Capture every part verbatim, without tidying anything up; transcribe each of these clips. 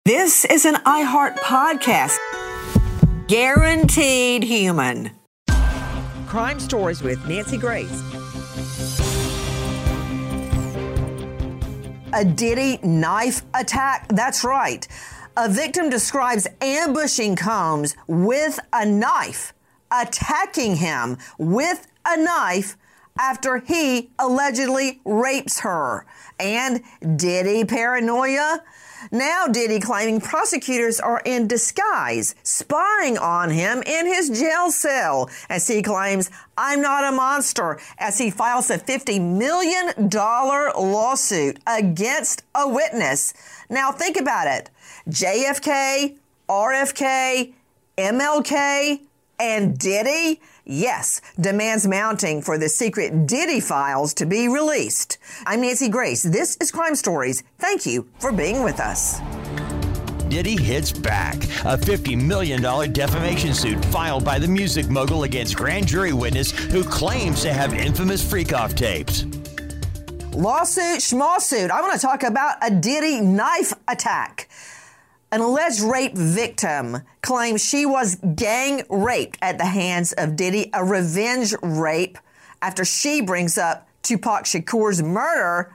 This is an iHeart podcast. Guaranteed human. Crime Stories with Nancy Grace. A Diddy knife attack? That's right. A victim describes ambushing Combs with a knife, attacking him with a knife after he allegedly rapes her. And Diddy paranoia? Now Diddy claiming prosecutors are in disguise, spying on him in his jail cell, as he claims, "I'm not a monster," as he files a fifty million dollars lawsuit against a witness. Now think about it. J F K, R F K, M L K, and Diddy, yes, demands mounting for the secret Diddy files to be released. I'm Nancy Grace. This is Crime Stories. Thank you for being with us. Diddy hits back. A fifty million dollars defamation suit filed by the music mogul against grand jury witness who claims to have infamous freak-off tapes. Lawsuit, schmawsuit. I want to talk about a Diddy knife attack. An alleged rape victim claims she was gang raped at the hands of Diddy, a revenge rape, after she brings up Tupac Shakur's murder.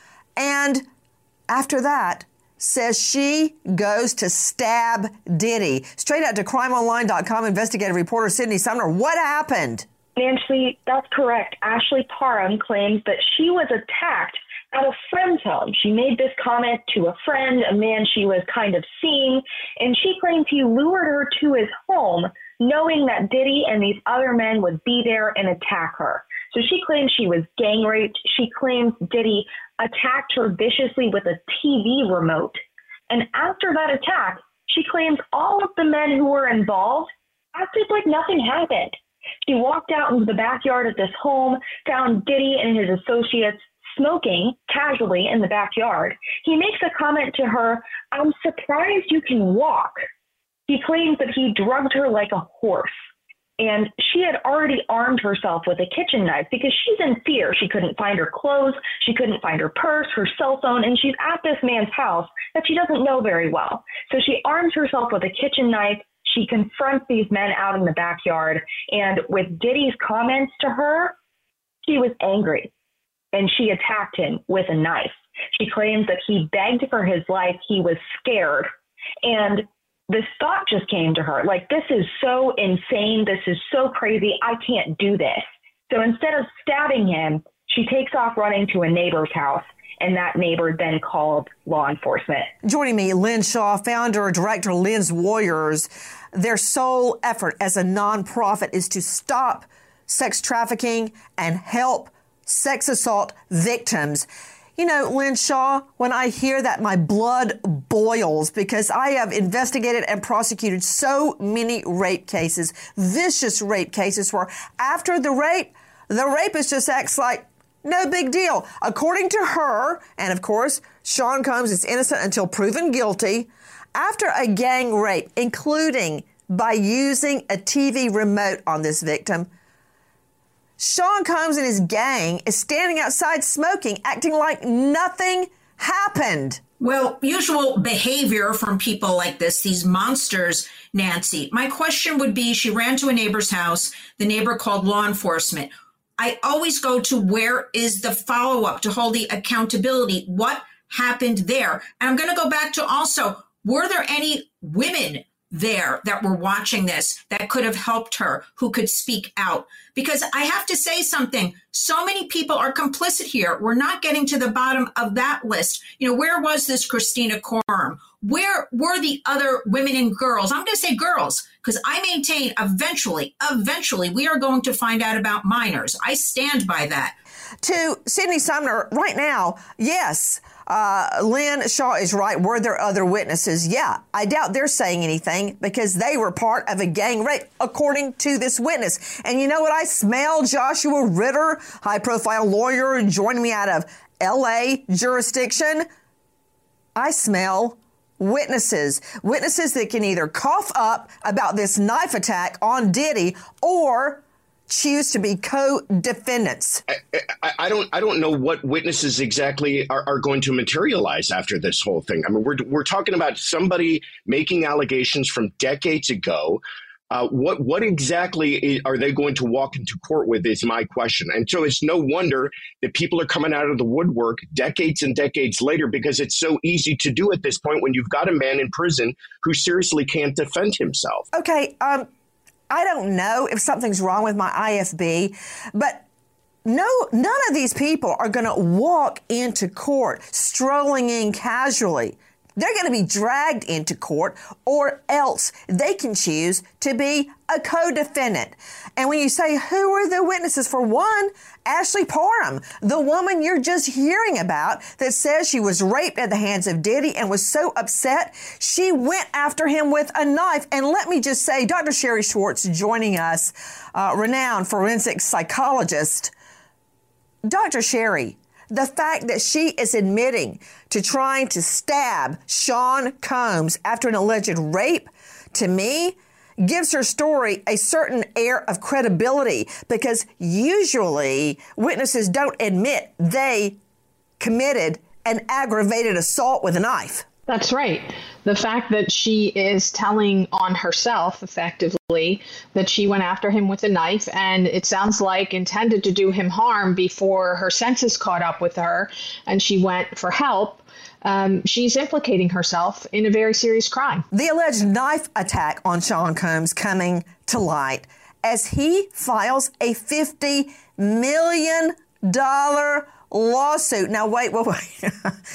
And after that, says she goes to stab Diddy. Straight out to crime online dot com investigative reporter Sydney Sumner. What happened? Nancy, that's correct. Ashley Parham claims that she was attacked at a friend's home. She made this comment to a friend, a man she was kind of seeing, and she claims he lured her to his home, knowing that Diddy and these other men would be there and attack her. So she claims she was gang raped. She claims Diddy attacked her viciously with a T V remote. And after that attack, she claims all of the men who were involved acted like nothing happened. She walked out into the backyard of this home, found Diddy and his associates smoking casually in the backyard. He makes a comment to her, "I'm surprised you can walk." He claims that he drugged her like a horse. And she had already armed herself with a kitchen knife because she's in fear. She couldn't find her clothes. She couldn't find her purse, her cell phone, and she's at this man's house that she doesn't know very well. So she arms herself with a kitchen knife. She confronts these men out in the backyard. And with Diddy's comments to her, she was angry. And she attacked him with a knife. She claims that he begged for his life. He was scared. And this thought just came to her, like, this is so insane. This is so crazy. I can't do this. So instead of stabbing him, she takes off running to a neighbor's house. And that neighbor then called law enforcement. Joining me, Lynn Shaw, founder and director of Lynn's Warriors. Their sole effort as a nonprofit is to stop sex trafficking and help sex assault victims. You know, Lynn Shaw, when I hear that, my blood boils because I have investigated and prosecuted so many rape cases, vicious rape cases, where after the rape, the rapist just acts like no big deal. According to her, and of course, Sean Combs is innocent until proven guilty, after a gang rape, including by using a T V remote on this victim, Sean Combs and his gang is standing outside smoking, acting like nothing happened. Well, usual behavior from people like this, these monsters, Nancy. My question would be, she ran to a neighbor's house. The neighbor called law enforcement. I always go to where is the follow-up to hold the accountability? What happened there? And I'm going to go back to also, were there any women there that were watching this that could have helped her, who could speak out? Because I have to say something. So many people are complicit here. We're not getting to the bottom of that list. You know, where was this Christina Coram? Where were the other women and girls? I'm going to say girls, because I maintain eventually, eventually we are going to find out about minors. I stand by that. To Sydney Sumner, right now, yes, uh, Lynn Shaw is right. Were there other witnesses? Yeah, I doubt they're saying anything because they were part of a gang rape, according to this witness. And you know what I smell? Joshua Ritter, high-profile lawyer joining me out of L A jurisdiction. I smell witnesses, witnesses that can either cough up about this knife attack on Diddy or choose to be co-defendants? I, I, I don't I don't know what witnesses exactly are, are going to materialize after this whole thing. I mean, we're we're talking about somebody making allegations from decades ago. Uh, what what exactly are they going to walk into court with is my question. And so it's no wonder that people are coming out of the woodwork decades and decades later, because it's so easy to do at this point when you've got a man in prison who seriously can't defend himself. Okay, um, I don't know if something's wrong with my I F B, but no, none of these people are going to walk into court strolling in casually. They're going to be dragged into court, or else they can choose to be a co-defendant. And when you say, who are the witnesses? For one, Ashley Parham, the woman you're just hearing about that says she was raped at the hands of Diddy and was so upset, she went after him with a knife. And let me just say, Doctor Sherry Schwartz joining us, uh, renowned forensic psychologist. Doctor Sherry, the fact that she is admitting to trying to stab Sean Combs after an alleged rape, to me, gives her story a certain air of credibility, because usually witnesses don't admit they committed an aggravated assault with a knife. That's right. The fact that she is telling on herself effectively that she went after him with a knife, and it sounds like intended to do him harm before her senses caught up with her and she went for help. Um, she's implicating herself in a very serious crime. The alleged knife attack on Sean Combs coming to light as he files a fifty million dollars lawsuit. Now, wait, wait, wait.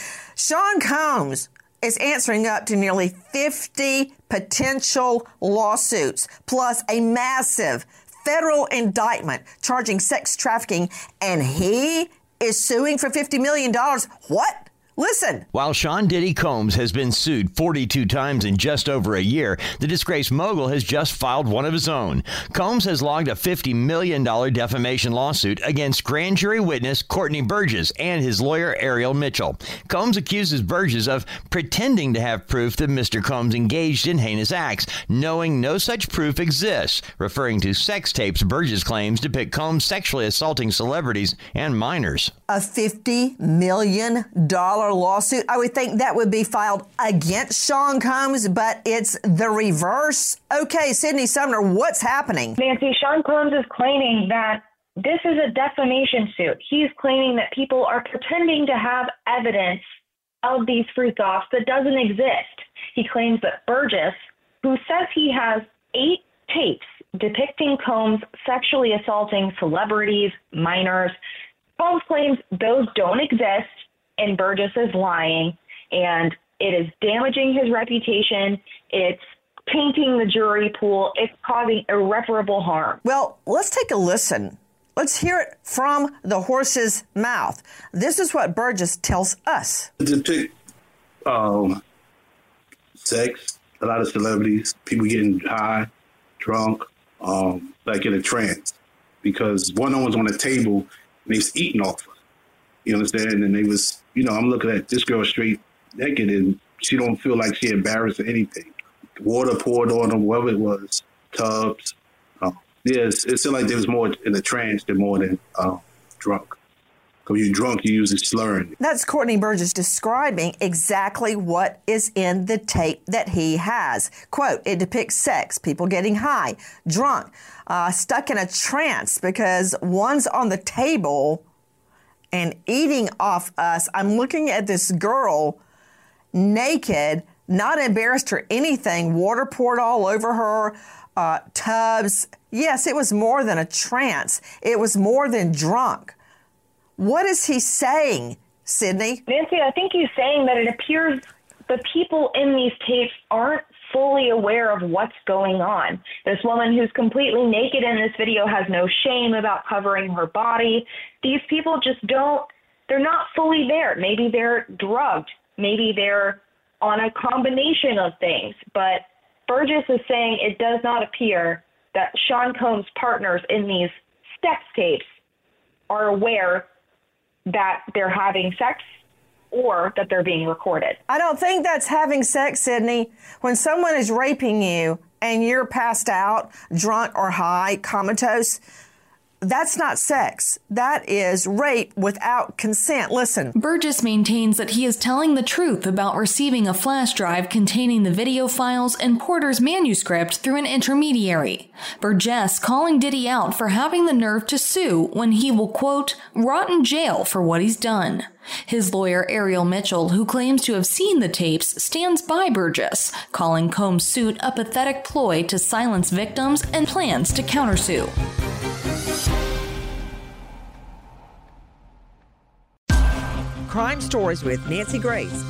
Sean Combs is answering up to nearly fifty potential lawsuits, plus a massive federal indictment charging sex trafficking, and he is suing for fifty million dollars. What? Listen. While Sean Diddy Combs has been sued forty-two times in just over a year, the disgraced mogul has just filed one of his own. Combs has logged a fifty million dollars defamation lawsuit against grand jury witness Courtney Burgess and his lawyer Ariel Mitchell. Combs accuses Burgess of pretending to have proof that Mister Combs engaged in heinous acts, knowing no such proof exists, referring to sex tapes Burgess claims depict Combs sexually assaulting celebrities and minors. A fifty million dollars lawsuit. I would think that would be filed against Sean Combs, but it's the reverse. Okay, Sydney Sumner, what's happening? Nancy, Sean Combs is claiming that this is a defamation suit. He's claiming that people are pretending to have evidence of these freak-offs that doesn't exist. He claims that Burgess, who says he has eight tapes depicting Combs sexually assaulting celebrities, minors, Combs claims those don't exist, and Burgess is lying, and it is damaging his reputation. It's tainting the jury pool. It's causing irreparable harm. Well, let's take a listen. Let's hear it from the horse's mouth. This is what Burgess tells us. Depict um, sex, a lot of celebrities, people getting high, drunk, um, like in a trance, because one of them was on the table and they was eating off her. You understand? And they was, you know, I'm looking at this girl straight naked and she don't feel like she embarrassed or anything. Water poured on them, whatever it was, tubs. Uh, yes, it seemed like there was more in the trance than more than uh, drunk. Because when you're drunk, you usually slurring. That's Courtney Burgess describing exactly what is in the tape that he has. Quote, it depicts sex, people getting high, drunk, uh, stuck in a trance because one's on the table and eating off us. I'm looking at this girl naked, not embarrassed or anything, water poured all over her, uh, tubs. Yes, it was more than a trance. It was more than drunk. What is he saying, Sydney? Nancy, I think he's saying that it appears the people in these tapes aren't fully aware of what's going on. This woman who's completely naked in this video has no shame about covering her body. These people just don't, they're not fully there. Maybe they're drugged. Maybe they're on a combination of things. But Burgess is saying it does not appear that Sean Combs' partners in these sex tapes are aware that they're having sex or that they're being recorded. I don't think that's having sex, Sydney. When someone is raping you and you're passed out, drunk or high, comatose, That's not sex. That is rape without consent. Listen. Burgess maintains that he is telling the truth about receiving a flash drive containing the video files and Porter's manuscript through an intermediary. Burgess calling Diddy out for having the nerve to sue when he will, quote, rot in jail for what he's done. His lawyer, Ariel Mitchell, who claims to have seen the tapes, stands by Burgess, calling Combs' suit a pathetic ploy to silence victims and plans to countersue. Crime Stories with Nancy Grace.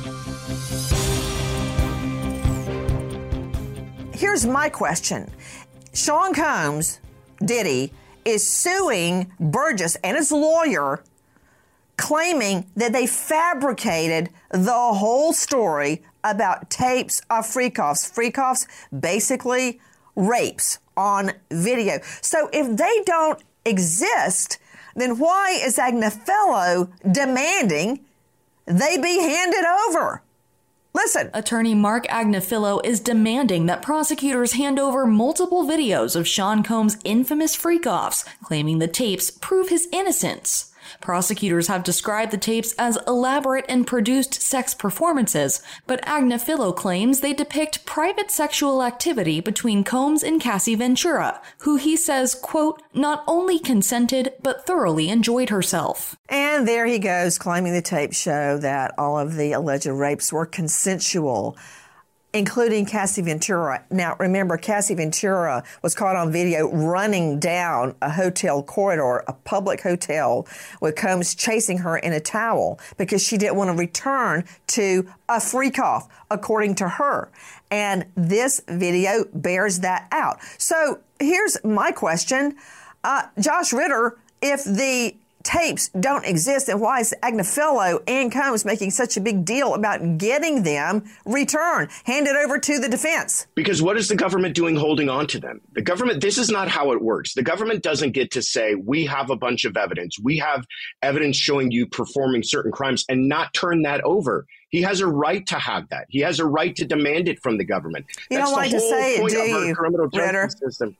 Here's my question. Sean Combs, Diddy, is suing Burgess and his lawyer, claiming that they fabricated the whole story about tapes of freak-offs. Freak-offs, basically rapes on video. So if they don't exist, then why is Agnifilo demanding they be handed over? Listen. Attorney Mark Agnifilo is demanding that prosecutors hand over multiple videos of Sean Combs' infamous freak-offs, claiming the tapes prove his innocence. Prosecutors have described the tapes as elaborate and produced sex performances, but Agnifilo claims they depict private sexual activity between Combs and Cassie Ventura, who he says, quote, not only consented, but thoroughly enjoyed herself. And there he goes, claiming the tapes show that all of the alleged rapes were consensual, including Cassie Ventura. Now, remember, Cassie Ventura was caught on video running down a hotel corridor, a public hotel, with Combs chasing her in a towel because she didn't want to return to a freak-off, according to her. And this video bears that out. So here's my question. Uh, Josh Ritter, if the tapes don't exist, and why is Agnifilo and Combs making such a big deal about getting them returned, handed over to the defense? Because what is the government doing holding on to them? The government, this is not how it works. The government doesn't get to say, we have a bunch of evidence. We have evidence showing you performing certain crimes and not turn that over. He has a right to have that. He has a right to demand it from the government. You That's don't like to say it, do you, criminal Ritter? System.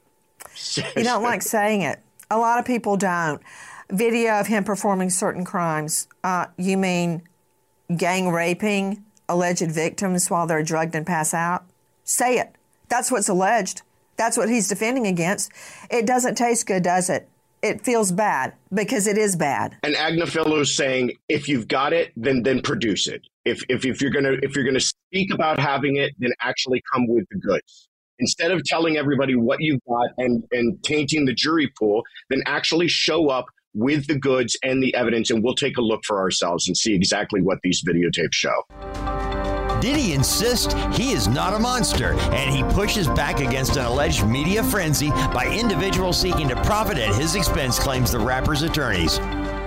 You don't like saying it. A lot of people don't. Video of him performing certain crimes. Uh, you mean gang raping alleged victims while they're drugged and pass out? Say it. That's what's alleged. That's what he's defending against. It doesn't taste good, does it? It feels bad because it is bad. And Agnifilo is saying, if you've got it, then then produce it. If if if you're gonna if you're gonna speak about having it, then actually come with the goods. Instead of telling everybody what you've got and and tainting the jury pool, then actually show up with the goods and the evidence, and we'll take a look for ourselves and see exactly what these videotapes show. Diddy insists he is not a monster, and he pushes back against an alleged media frenzy by individuals seeking to profit at his expense, claims the rapper's attorneys.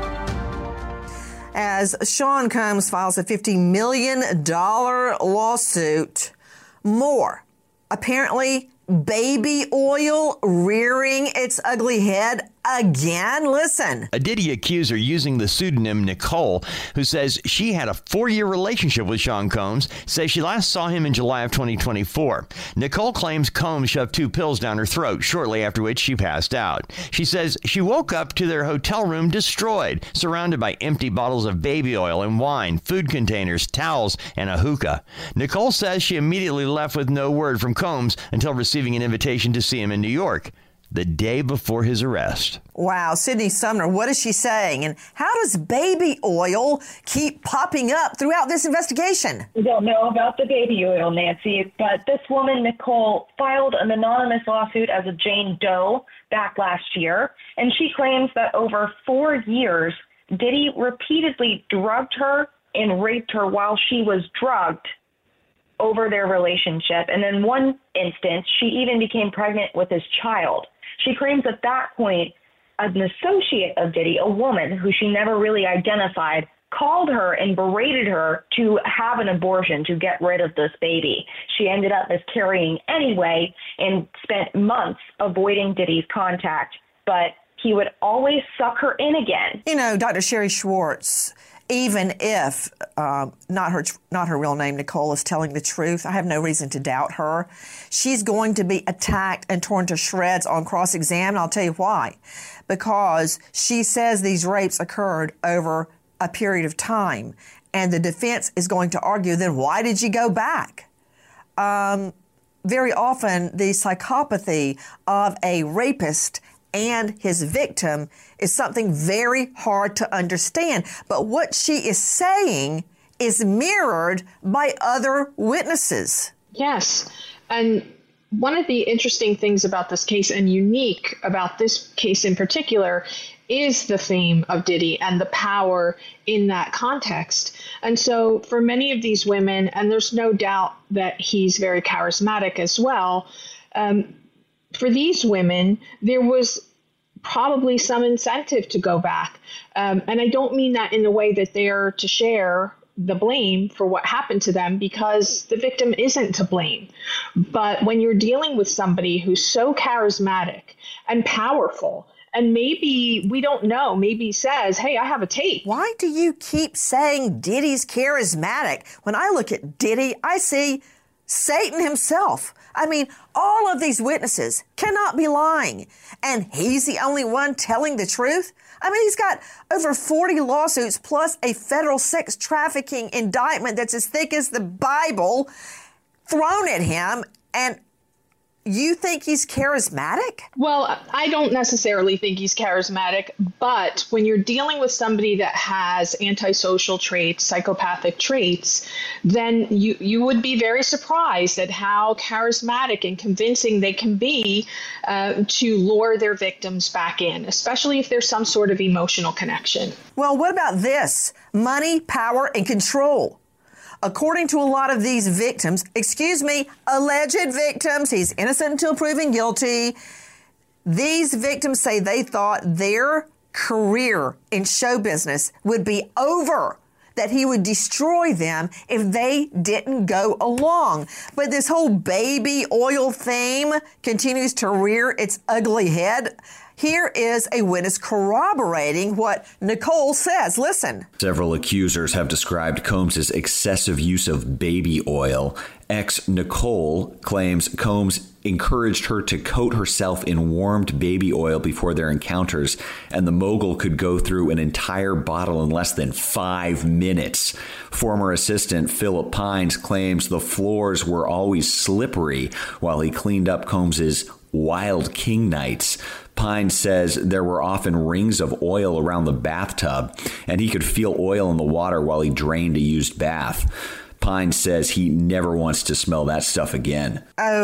As Sean Combs files a fifty million dollars lawsuit, more. Apparently, baby oil rearing its ugly head again. Listen. A Diddy accuser using the pseudonym Nicole, who says she had a four-year relationship with Sean Combs, says she last saw him in July of twenty twenty-four. Nicole claims Combs shoved two pills down her throat, shortly after which she passed out. She says she woke up to their hotel room destroyed, surrounded by empty bottles of baby oil and wine, food containers, towels, and a hookah. Nicole says she immediately left with no word from Combs until receiving an invitation to see him in New York the day before his arrest. Wow, Sydney Sumner, what is she saying? And how does baby oil keep popping up throughout this investigation? We don't know about the baby oil, Nancy, but this woman, Nicole, filed an anonymous lawsuit as a Jane Doe back last year, and she claims that over four years, Diddy repeatedly drugged her and raped her while she was drugged over their relationship. And in one instance, she even became pregnant with his child. She claims at that point, an associate of Diddy, a woman who she never really identified, called her and berated her to have an abortion to get rid of this baby. She ended up miscarrying anyway and spent months avoiding Diddy's contact, but he would always suck her in again. You know, Doctor Sherry Schwartz even if uh, not her not her real name, Nicole, is telling the truth. I have no reason to doubt her. She's going to be attacked and torn to shreds on cross-exam. I'll tell you why. Because she says these rapes occurred over a period of time. And the defense is going to argue, then why did you go back? Um, very often, the psychopathy of a rapist and his victim is something very hard to understand. But what she is saying is mirrored by other witnesses. Yes. And one of the interesting things about this case, and unique about this case in particular, is the theme of Diddy and the power in that context. And so for many of these women, and there's no doubt that he's very charismatic as well, um, for these women, there was probably some incentive to go back. Um, and I don't mean that in the way that they're to share the blame for what happened to them, because the victim isn't to blame. But when you're dealing with somebody who's so charismatic and powerful, and maybe, we don't know, maybe says, hey, I have a tape. Why do you keep saying Diddy's charismatic? When I look at Diddy, I see Satan himself. I mean, all of these witnesses cannot be lying. And he's the only one telling the truth? I mean, he's got over forty lawsuits plus a federal sex trafficking indictment that's as thick as the Bible thrown at him. And you think he's charismatic? Well, I don't necessarily think he's charismatic, but when you're dealing with somebody that has antisocial traits, psychopathic traits, then you, you would be very surprised at how charismatic and convincing they can be uh, to lure their victims back in, especially if there's some sort of emotional connection. Well, what about this? Money, power, and control. According to a lot of these victims, excuse me, alleged victims, he's innocent until proven guilty. These victims say they thought their career in show business would be over, that he would destroy them if they didn't go along. But this whole baby oil theme continues to rear its ugly head. Here is a witness corroborating what Nicole says. Listen. Several accusers have described Combs' excessive use of baby oil. Ex-Nicole claims Combs encouraged her to coat herself in warmed baby oil before their encounters, and the mogul could go through an entire bottle in less than five minutes. Former assistant Philip Pines claims the floors were always slippery while he cleaned up Combs' Wild King nights. Pine says there were often rings of oil around the bathtub, and he could feel oil in the water while he drained a used bath. Pine says he never wants to smell that stuff again.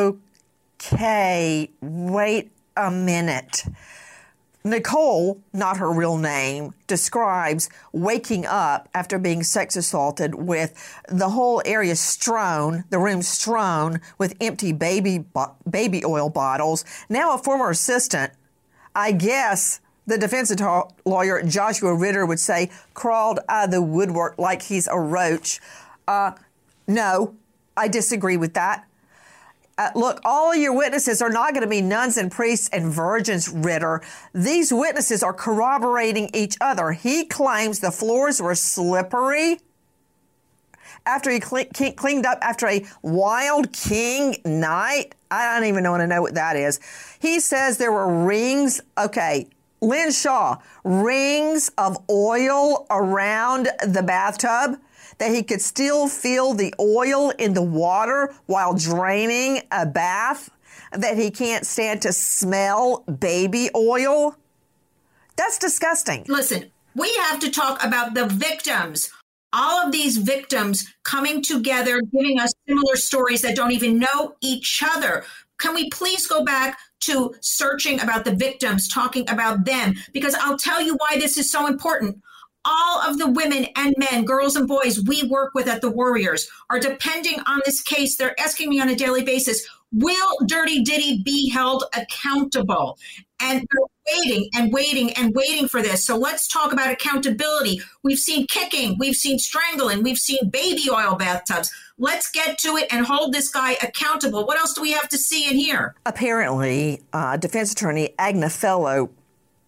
Okay, wait a minute. Nicole, not her real name, describes waking up after being sex assaulted with the whole area strewn, the room strewn with empty baby bo- baby oil bottles. Now a former assistant, I guess the defense lawyer Joshua Ritter would say, crawled out of the woodwork like he's a roach. Uh, no, I disagree with that. Uh, look, all your witnesses are not going to be nuns and priests and virgins, Ritter. These witnesses are corroborating each other. He claims the floors were slippery after he cle- cleaned up after a Wild King night. I don't even want to know what that is. He says there were rings. Okay, Lynn Shaw, rings of oil around the bathtub, that he could still feel the oil in the water while draining a bath, that he can't stand to smell baby oil. That's disgusting. Listen, we have to talk about the victims. All of these victims coming together, giving us similar stories that don't even know each other. Can we please go back to searching about the victims, talking about them? Because I'll tell you why this is so important. All of the women and men, girls and boys we work with at the Warriors are depending on this case. They're asking me on a daily basis, will Dirty Diddy be held accountable? And they're waiting and waiting and waiting for this. So let's talk about accountability. We've seen kicking, we've seen strangling, we've seen baby oil bathtubs. Let's get to it and hold this guy accountable. What else do we have to see and hear? Apparently, uh, defense attorney Agnefello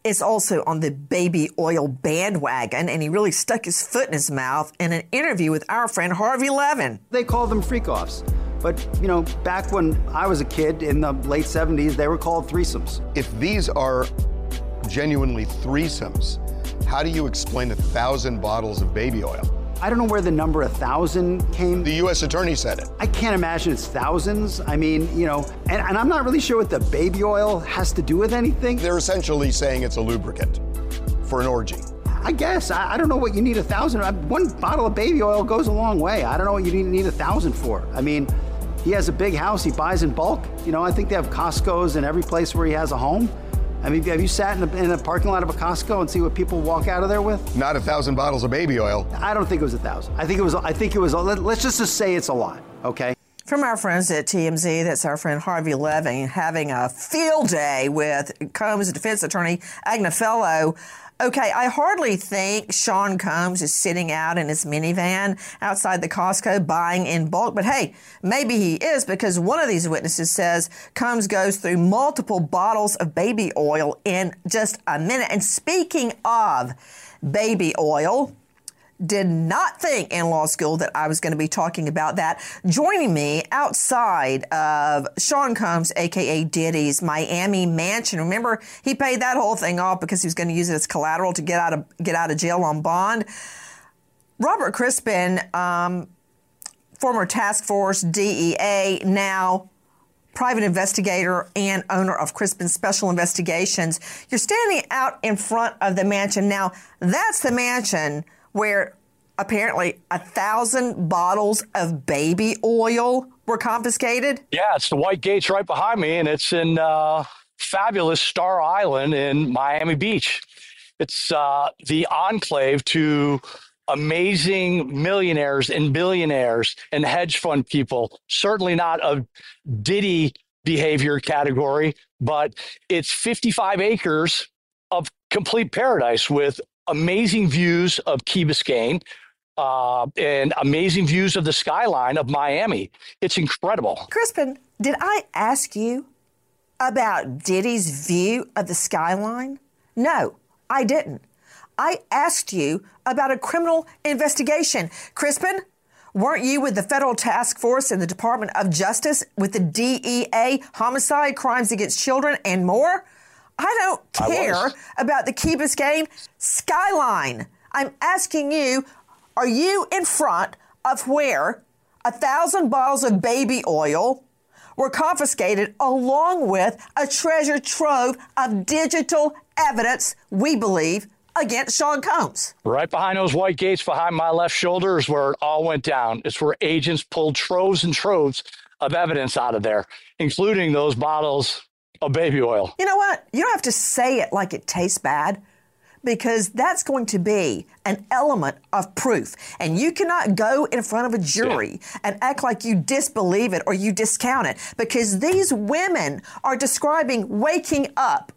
is also on the baby oil bandwagon, and he really stuck his foot in his mouth in an interview with our friend Harvey Levin. They call them freak-offs. But, you know, back when I was a kid in the late seventies, they were called threesomes. If these are genuinely threesomes, how do you explain a thousand bottles of baby oil? I don't know where the number a thousand came. The U S attorney said it. I can't imagine it's thousands. I mean, you know, and, and I'm not really sure what the baby oil has to do with anything. They're essentially saying it's a lubricant for an orgy. I guess. I, I don't know what you need a thousand. One bottle of baby oil goes a long way. I don't know what you need, need a thousand for. I mean, he has a big house. He buys in bulk. You know, I think they have Costco's in every place where he has a home. I mean, have you sat in a, in a parking lot of a Costco and see what people walk out of there with? Not a thousand bottles of baby oil. I don't think it was a thousand. I think it was, I think it was, let's just say it's a lot, okay? From our friends at T M Z, that's our friend Harvey Levin having a field day with Combs defense attorney Agnefello. Okay, I hardly think Sean Combs is sitting out in his minivan outside the Costco buying in bulk, but hey, maybe he is, because one of these witnesses says Combs goes through multiple bottles of baby oil in just a minute. And speaking of baby oil, did not think in law school that I was going to be talking about that. Joining me outside of Sean Combs, a k a. Diddy's Miami mansion. Remember, he paid that whole thing off because he was going to use it as collateral to get out of get out of jail on bond. Robert Crispin, um, former task force D E A, now private investigator and owner of Crispin Special Investigations. You're standing out in front of the mansion. Now, that's the mansion where apparently a thousand bottles of baby oil were confiscated? Yeah, it's the White Gates right behind me, and it's in uh, fabulous Star Island in Miami Beach. It's uh, the enclave to amazing millionaires and billionaires and hedge fund people. Certainly not a Diddy behavior category, but it's fifty-five acres of complete paradise with amazing views of Key Biscayne uh, and amazing views of the skyline of Miami. It's incredible. Crispin, did I ask you about Diddy's view of the skyline? No, I didn't. I asked you about a criminal investigation. Crispin, weren't you with the Federal Task Force and the Department of Justice with the D E A, homicide, crimes against children, and more? I don't care about the Key Biscayne skyline. I'm asking you, are you in front of where a thousand bottles of baby oil were confiscated along with a treasure trove of digital evidence, we believe, against Sean Combs? Right behind those white gates behind my left shoulder is where it all went down. It's where agents pulled troves and troves of evidence out of there, including those bottles of baby oil. You know what? You don't have to say it like it tastes bad, because that's going to be an element of proof. And you cannot go in front of a jury yeah. and act like you disbelieve it or you discount it, because these women are describing waking up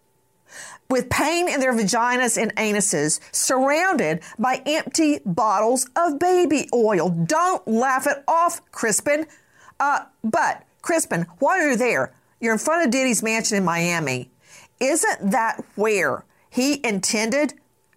with pain in their vaginas and anuses, surrounded by empty bottles of baby oil. Don't laugh it off, Crispin. Uh, but, Crispin, while you're there, you're in front of Diddy's mansion in Miami. Isn't that where he intended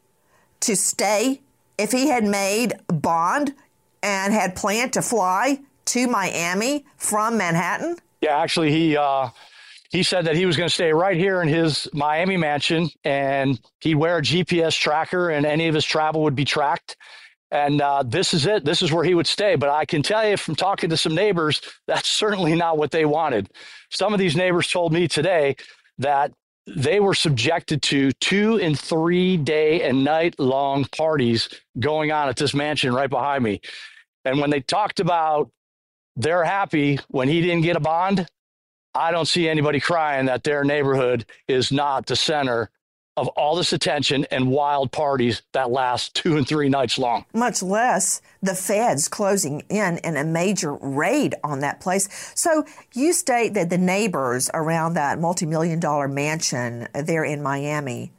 to stay if he had made bond and had planned to fly to Miami from Manhattan? Yeah, actually, he uh, he said that he was going to stay right here in his Miami mansion, and he'd wear a G P S tracker, and any of his travel would be tracked. And uh, this is it. This is where he would stay. But I can tell you from talking to some neighbors, that's certainly not what they wanted. Some of these neighbors told me today that they were subjected to two and three day and night long parties going on at this mansion right behind me. And when they talked about they're happy when he didn't get a bond, I don't see anybody crying that their neighborhood is not the center of all this attention and wild parties that last two and three nights long. Much less the feds closing in in a major raid on that place. So you state that the neighbors around that multi-million dollar mansion there in Miami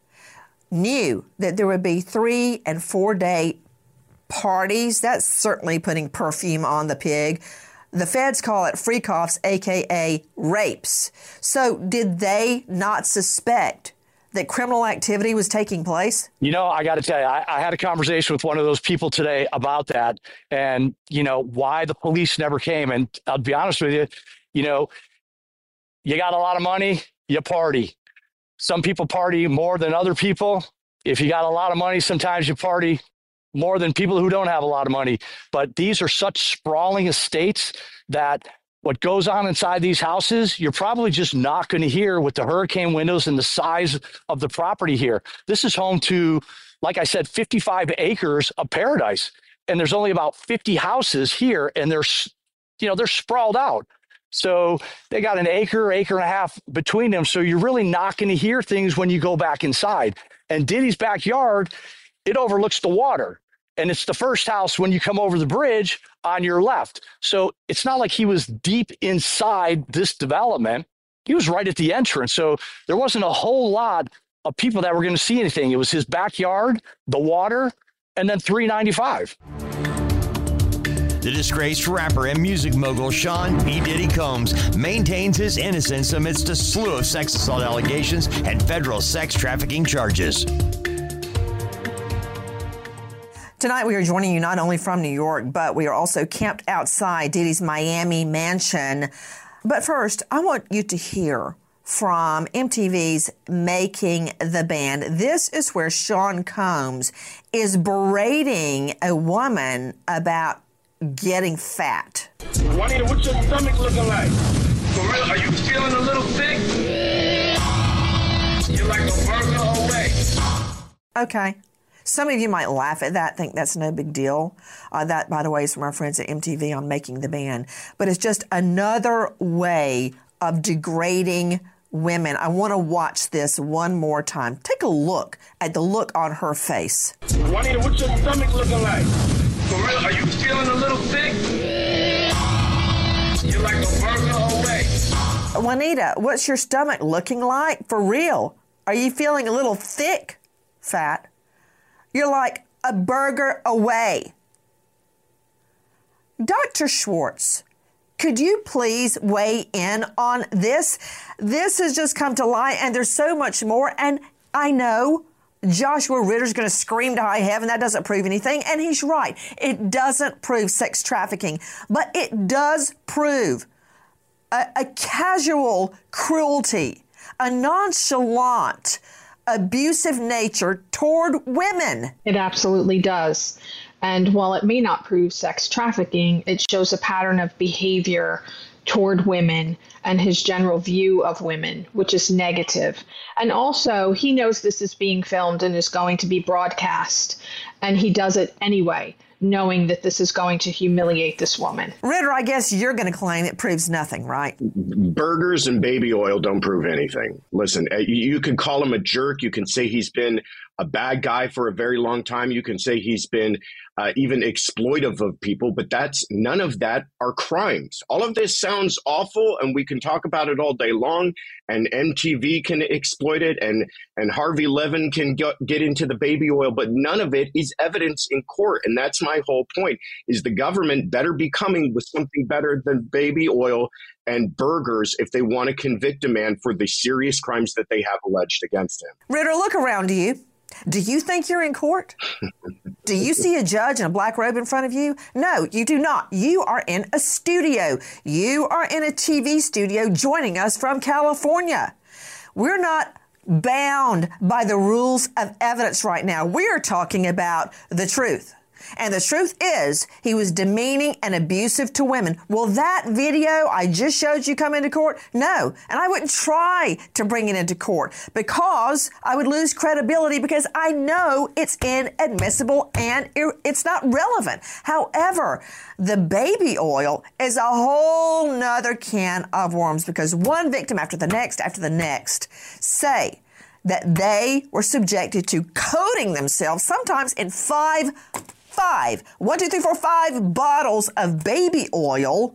knew that there would be three and four day parties. That's certainly putting perfume on the pig. The feds call it freak-offs, a k a rapes. So did they not suspect that criminal activity was taking place? You know, I got to tell you, I, I had a conversation with one of those people today about that and, you know, why the police never came. And I'll be honest with you, you know, you got a lot of money, you party. Some people party more than other people. If you got a lot of money, sometimes you party more than people who don't have a lot of money. But these are such sprawling estates that what goes on inside these houses, you're probably just not going to hear with the hurricane windows and the size of the property here. This is home to, like I said, fifty-five acres of paradise. And there's only about fifty houses here, and they're, you know, they're sprawled out. So they got an acre, acre and a half between them. So you're really not going to hear things when you go back inside. And Diddy's backyard, it overlooks the water. And it's the first house when you come over the bridge on your left. So it's not like he was deep inside this development. He was right at the entrance. So there wasn't a whole lot of people that were going to see anything. It was his backyard, the water, and then three ninety-five. The disgraced rapper and music mogul Sean P. Diddy Combs maintains his innocence amidst a slew of sex assault allegations and federal sex trafficking charges. Tonight, we are joining you not only from New York, but we are also camped outside Diddy's Miami mansion. But first, I want you to hear from M T V's Making the Band. This is where Sean Combs is berating a woman about getting fat. Juanita, what's your stomach looking like? For real, are you feeling a little thick? You're like a burger away. Okay. Some of you might laugh at that, think that's no big deal. Uh, that, by the way, is from our friends at M T V on Making the Band. But it's just another way of degrading women. I want to watch this one more time. Take a look at the look on her face. Juanita, what's your stomach looking like? For real, are you feeling a little thick? You're like a burger away. Juanita, what's your stomach looking like? For real? Are you feeling a little thick, fat? You're like a burger away. Doctor Schwartz, could you please weigh in on this? This has just come to light, and there's so much more. And I know Joshua Ritter's going to scream to high heaven. That doesn't prove anything. And he's right. It doesn't prove sex trafficking, but it does prove a, a casual cruelty, a nonchalant, abusive nature toward women. It absolutely does. And while it may not prove sex trafficking, it shows a pattern of behavior toward women and his general view of women, which is negative. And also, he knows this is being filmed and is going to be broadcast, and he does it anyway, knowing that this is going to humiliate this woman. Ritter, I guess you're going to claim it proves nothing, right? Burgers and baby oil don't prove anything. Listen, you can call him a jerk. You can say he's been a bad guy for a very long time. You can say he's been uh, even exploitive of people, but that's none of that are crimes. All of this sounds awful, and we can talk about it all day long, and M T V can exploit it, and, and Harvey Levin can get, get into the baby oil, but none of it is evidence in court. And that's my whole point, is the government better be coming with something better than baby oil and burgers if they want to convict a man for the serious crimes that they have alleged against him. Ritter, look around you. Do you think you're in court? Do you see a judge in a black robe in front of you? No, you do not. You are in a studio. You are in a T V studio joining us from California. We're not bound by the rules of evidence right now. We are talking about the truth. And the truth is, he was demeaning and abusive to women. Will that video I just showed you come into court? No. And I wouldn't try to bring it into court because I would lose credibility because I know it's inadmissible and it's not relevant. However, the baby oil is a whole nother can of worms because one victim after the next after the next say that they were subjected to coating themselves sometimes in five Five, one, two, three, four, five bottles of baby oil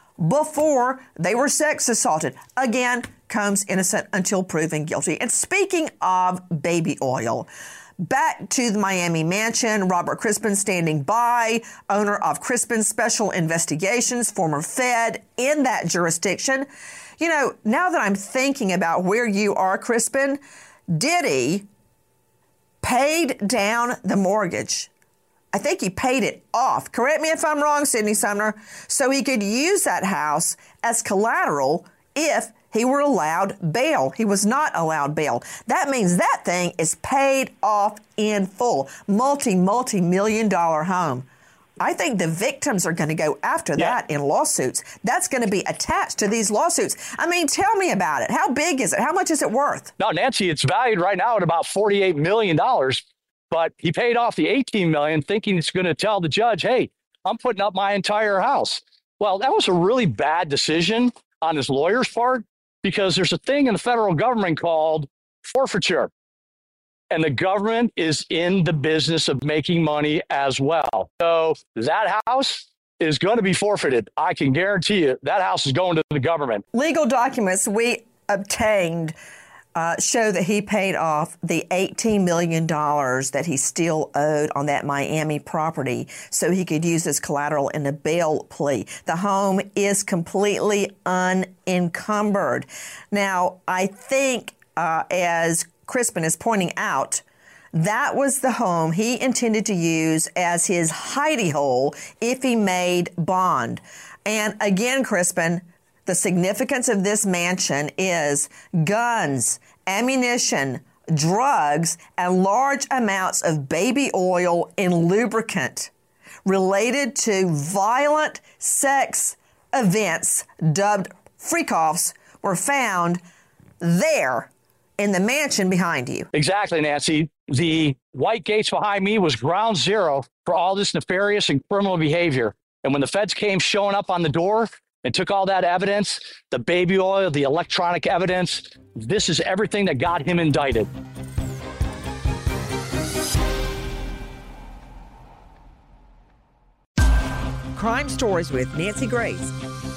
before they were sex assaulted. Again, Combs innocent until proven guilty. And speaking of baby oil, back to the Miami mansion, Robert Crispin standing by, owner of Crispin Special Investigations, former Fed in that jurisdiction. You know, now that I'm thinking about where you are, Crispin, Diddy paid down the mortgage. I think he paid it off. Correct me if I'm wrong, Sydney Sumner. So he could use that house as collateral if he were allowed bail. He was not allowed bail. That means that thing is paid off in full. Multi, multi-million dollar home. I think the victims are going to go after yeah. that in lawsuits. That's going to be attached to these lawsuits. I mean, tell me about it. How big is it? How much is it worth? No, Nancy, it's valued right now at about forty-eight million dollars. But he paid off the eighteen million dollars thinking it's going to tell the judge, hey, I'm putting up my entire house. Well, that was a really bad decision on his lawyer's part, because there's a thing in the federal government called forfeiture. And the government is in the business of making money as well. So that house is going to be forfeited. I can guarantee you that house is going to the government. Legal documents we obtained uh, show that he paid off the eighteen million dollars that he still owed on that Miami property so he could use as collateral in a bail plea. The home is completely unencumbered. Now, I think uh, as Crispin is pointing out, that was the home he intended to use as his hidey hole if he made bond. And again, Crispin, the significance of this mansion is guns, ammunition, drugs, and large amounts of baby oil and lubricant related to violent sex events dubbed freak-offs were found there in the mansion behind you. Exactly, Nancy. The white gates behind me was ground zero for all this nefarious and criminal behavior. And when the feds came showing up on the door and took all that evidence, the baby oil, the electronic evidence, this is everything that got him indicted. Crime Stories with Nancy Grace.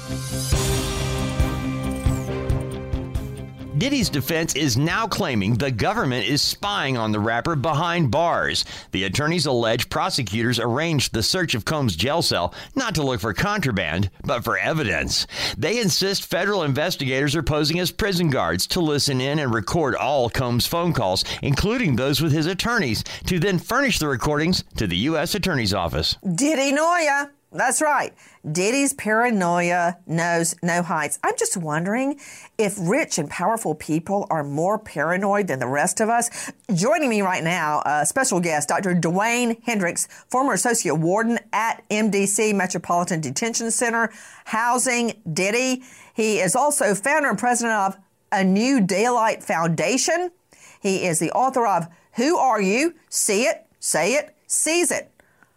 Diddy's defense is now claiming the government is spying on the rapper behind bars. The attorneys allege prosecutors arranged the search of Combs' jail cell not to look for contraband, but for evidence. They insist federal investigators are posing as prison guards to listen in and record all Combs' phone calls, including those with his attorneys, to then furnish the recordings to the U S Attorney's Office. Diddy Noya. That's right. Diddy's paranoia knows no heights. I'm just wondering if rich and powerful people are more paranoid than the rest of us. Joining me right now, a special guest, Doctor Dwayne Hendricks, former associate warden at M D C Metropolitan Detention Center, housing Diddy. He is also founder and president of A New Daylight Foundation. He is the author of Who Are You? See It, Say It, Seize It.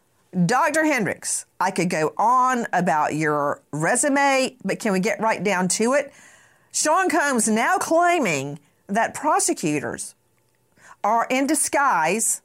Doctor Hendricks, I could go on about your resume, but can we get right down to it? Sean Combs now claiming that prosecutors are in disguise,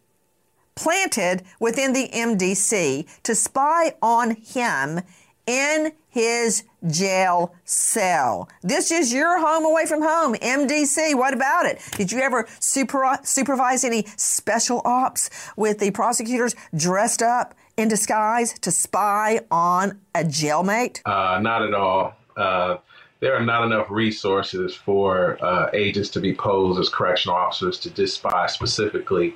planted within the M D C to spy on him in his jail cell. This is your home away from home, M D C. What about it? Did you ever super, supervise any special ops with the prosecutors dressed up in disguise to spy on a jailmate? Uh, not at all. Uh, there are not enough resources for uh, agents to be posed as correctional officers to just spy specifically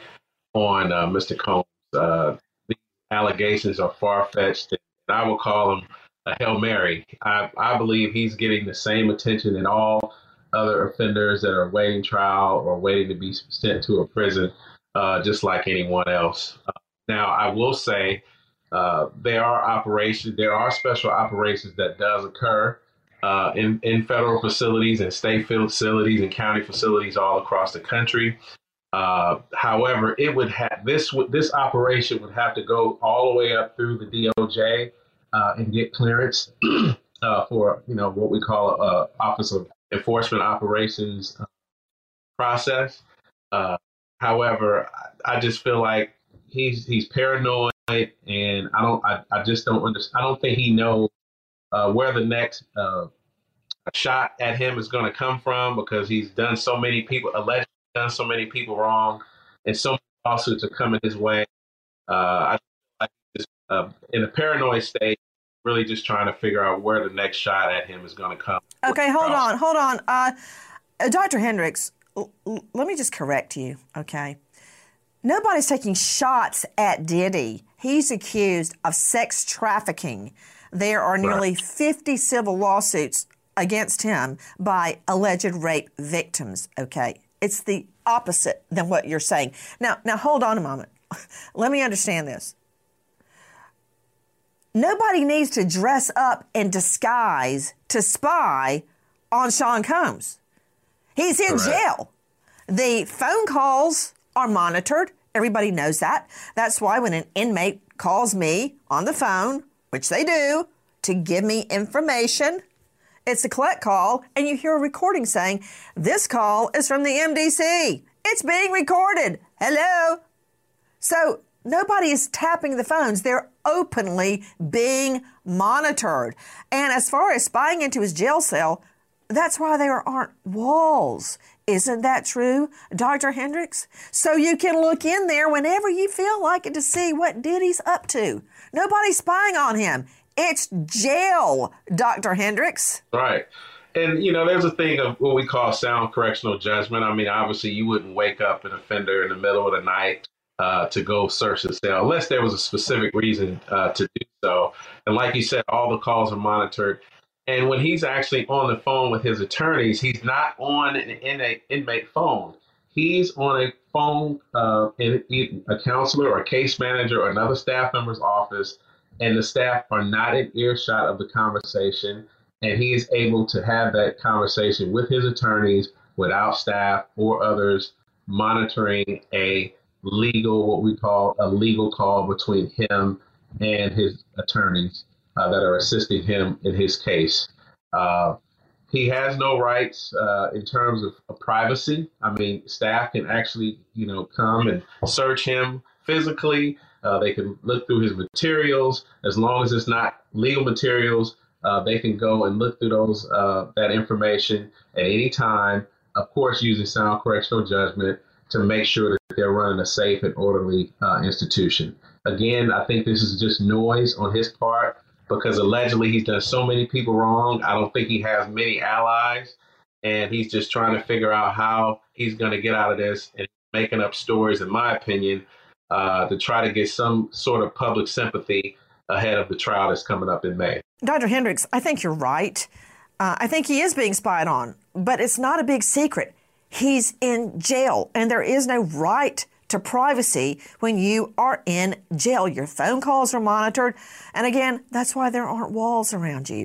on uh, Mister Combs. Uh, the allegations are far-fetched, and I will call them a Hail Mary. I, I believe he's getting the same attention that all other offenders that are waiting trial or waiting to be sent to a prison, uh, just like anyone else. Uh, now, I will say uh, there are operations, there are special operations that does occur uh, in, in federal facilities and state facilities and county facilities all across the country. Uh, however, it would have this this operation would have to go all the way up through the D O J uh, and get clearance uh, for you know what we call a Office of Enforcement Operations uh, process. Uh, however, I, I just feel like he's he's paranoid, and I don't I, I just don't understand. I don't think he knows uh, where the next uh, shot at him is going to come from, because he's done so many people allegedly done so many people wrong, and so many lawsuits are coming his way. Uh, I feel like he's just, uh, in a paranoid state, really just trying to figure out where the next shot at him is going to come. Okay, hold on, hold on. Uh, Doctor Hendricks, l- l- let me just correct you, okay? Nobody's taking shots at Diddy. He's accused of sex trafficking. There are nearly right. fifty civil lawsuits against him by alleged rape victims, okay? It's the opposite than what you're saying. Now, now hold on a moment. Let me understand this. Nobody needs to dress up in disguise to spy on Sean Combs. He's in Correct. jail. The phone calls are monitored. Everybody knows that. That's why when an inmate calls me on the phone, which they do, to give me information, it's a collect call, and you hear a recording saying, this call is from the M D C. It's being recorded. Hello? So nobody is tapping the phones. They're openly being monitored. And as far as spying into his jail cell, that's why there aren't walls. Isn't that true, Doctor Hendricks? So you can look in there whenever you feel like it to see what Diddy's up to. Nobody's spying on him. It's jail, Doctor Hendricks. Right. And, you know, there's a thing of what we call sound correctional judgment. I mean, obviously, you wouldn't wake up an offender in the middle of the night uh, to go search the cell unless there was a specific reason uh, to do so. And like you said, all the calls are monitored. And when he's actually on the phone with his attorneys, he's not on an inmate, inmate phone. He's on a phone uh, in, in a counselor or a case manager or another staff member's office, and the staff are not in earshot of the conversation. And he is able to have that conversation with his attorneys without staff or others monitoring a legal, what we call a legal call between him and his attorneys. Uh, that are assisting him in his case. Uh, he has no rights uh, in terms of, of privacy. I mean, staff can actually, you know, come and search him physically. Uh, they can look through his materials. As long as it's not legal materials, uh, they can go and look through those uh, that information at any time, of course, using sound correctional judgment to make sure that they're running a safe and orderly uh, institution. Again, I think this is just noise on his part, because allegedly he's done so many people wrong. I don't think he has many allies, and he's just trying to figure out how he's going to get out of this and making up stories, in my opinion, uh, to try to get some sort of public sympathy ahead of the trial that's coming up in May. Doctor Hendricks, I think you're right. Uh, I think he is being spied on, but it's not a big secret. He's in jail, and there is no right to privacy when you are in jail. Your phone calls are monitored. And again, that's why there aren't walls around you.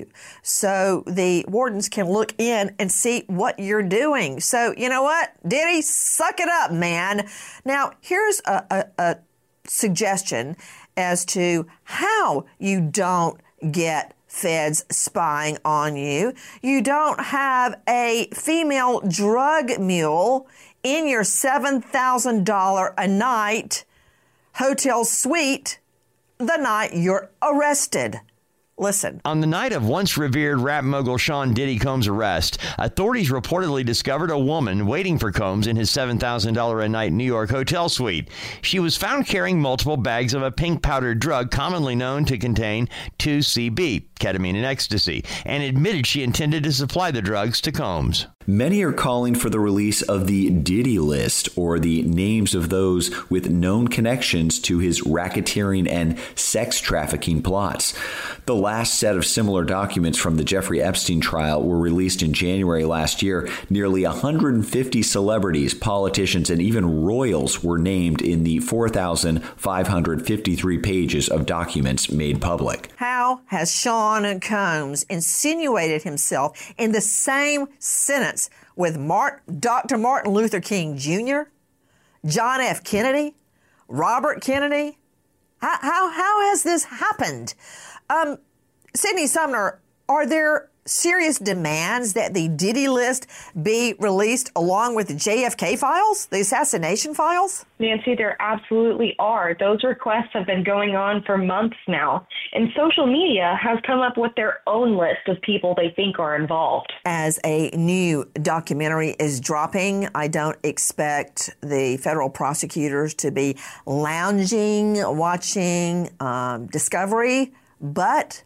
So the wardens can look in and see what you're doing. So you know what? Diddy, suck it up, man. Now, here's a, a, a suggestion as to how you don't get feds spying on you. You don't have a female drug mule in your seven thousand dollars a night hotel suite the night you're arrested. Listen. On the night of once revered rap mogul Sean Diddy Combs' arrest, authorities reportedly discovered a woman waiting for Combs in his seven thousand dollars a night New York hotel suite. She was found carrying multiple bags of a pink powdered drug commonly known to contain two C B, ketamine and ecstasy, and admitted she intended to supply the drugs to Combs. Many are calling for the release of the Diddy list, or the names of those with known connections to his racketeering and sex trafficking plots. The last set of similar documents from the Jeffrey Epstein trial were released in January last year. Nearly one hundred fifty celebrities, politicians, and even royals were named in the four thousand five hundred fifty-three pages of documents made public. How has Sean Combs insinuated himself in the same sentence with Mark, Doctor Martin Luther King Junior, John F. Kennedy, Robert Kennedy? How, how, how has this happened? Um, Sydney Sumner, are there serious demands that the Diddy list be released along with the J F K files, the assassination files? Nancy, there absolutely are. Those requests have been going on for months now, and social media has come up with their own list of people they think are involved. As a new documentary is dropping, I don't expect the federal prosecutors to be lounging, watching um, Discovery, but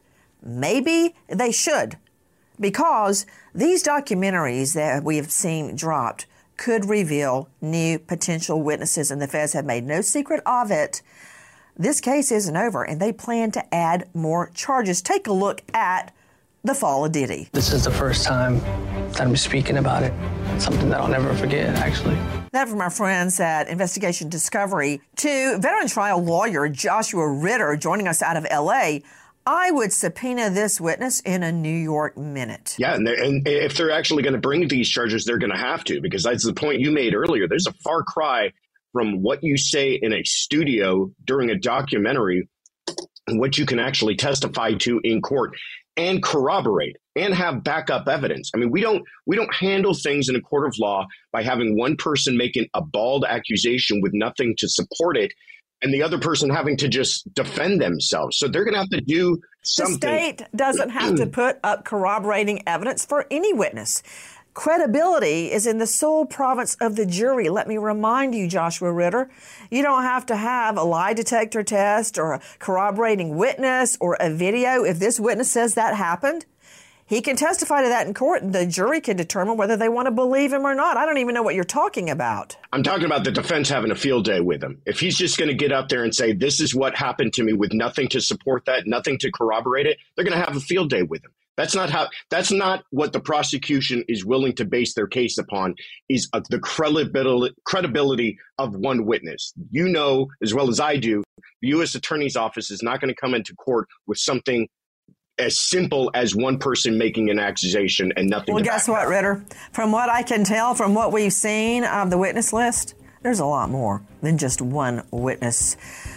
maybe they should. Because these documentaries that we have seen dropped could reveal new potential witnesses, and the feds have made no secret of it. This case isn't over, and they plan to add more charges. Take a look at the fall of Diddy. This is the first time that I'm speaking about it. It's something that I'll never forget, actually. That from our friends at Investigation Discovery. To veteran trial lawyer Joshua Ritter joining us out of L A, I would subpoena this witness in a New York minute. Yeah, and, and if they're actually going to bring these charges, they're going to have to, because that's the point you made earlier. There's a far cry from what you say in a studio during a documentary and what you can actually testify to in court and corroborate and have backup evidence. I mean, we don't we don't handle things in a court of law by having one person making a bald accusation with nothing to support it and the other person having to just defend themselves. So they're going to have to do something. The state doesn't have to put up corroborating evidence for any witness. Credibility is in the sole province of the jury. Let me remind you, Joshua Ritter, you don't have to have a lie detector test or a corroborating witness or a video. If this witness says that happened, he can testify to that in court, and the jury can determine whether they want to believe him or not. I don't even know what you're talking about. I'm talking about the defense having a field day with him. If he's just going to get up there and say, this is what happened to me with nothing to support that, nothing to corroborate it, they're going to have a field day with him. That's not how. That's not what the prosecution is willing to base their case upon. Is uh, the credibility credibility of one witness. You know as well as I do, the U S Attorney's Office is not going to come into court with something as simple as one person making an accusation and nothing. Well, guess what, Ritter? From what I can tell, from what we've seen of the witness list, there's a lot more than just one witness.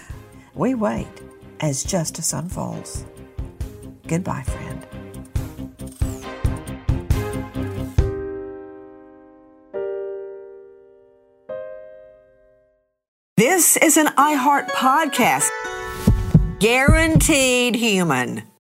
We wait as justice unfolds. Goodbye, friend. This is an iHeart podcast. Guaranteed human.